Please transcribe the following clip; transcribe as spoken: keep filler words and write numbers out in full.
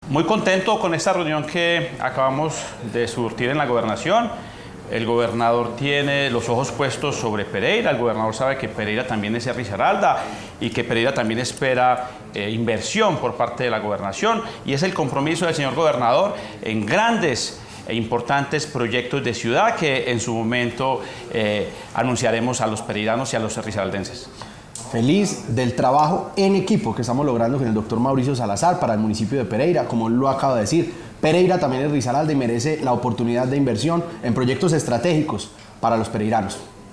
Muy contento con esta reunión que acabamos de surtir en la gobernación. El gobernador tiene los ojos puestos sobre Pereira. El gobernador sabe que Pereira también es Risaralda y que Pereira también espera eh, inversión por parte de la gobernación. Y es el compromiso del señor gobernador en grandes e importantes proyectos de ciudad que en su momento eh, anunciaremos a los pereiranos y a los risaraldenses. Feliz del trabajo en equipo que estamos logrando con el doctor Mauricio Salazar para el municipio de Pereira, como lo acaba de decir. Pereira también es Risaralda y merece la oportunidad de inversión en proyectos estratégicos para los pereiranos.